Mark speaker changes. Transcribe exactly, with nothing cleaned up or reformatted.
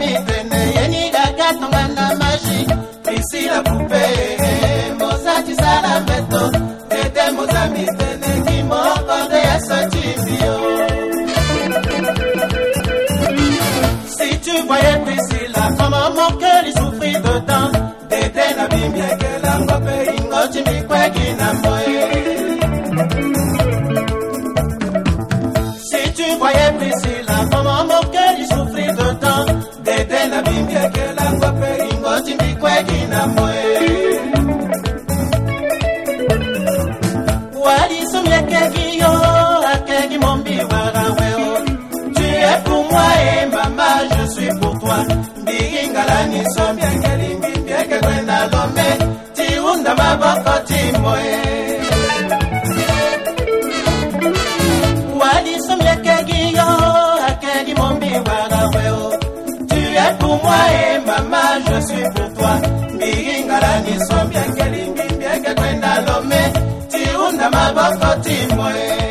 Speaker 1: mitene yeni gakatonga na magie ici la poupée mozati sala meto ete mozamitene qui m'ocorde ya sotifio. Si tu voyais Priscilla comment mon cœur il souffrit dedans dete na bimbia que la ngope ingoti mikwegi na moe. Si tu voyais Priscilla comment mon cœur il souffrit dedans dete na bimbia que la ngope ingoti mikwegi na moe. Wali somyekegi yo akegi mombi waraweo. Tu es pour moi et maman je suis pour toi. Mbingala ni somyekeli mbimbeke kwenda lome tiunda maboko timoe. Wali somyekegi yo akegi mombi waraweo. Tu es pour moi et maman je suis pour toi. Mbingala ni somyekeli mbimbeke kwenda lome tiunda maboko timoe.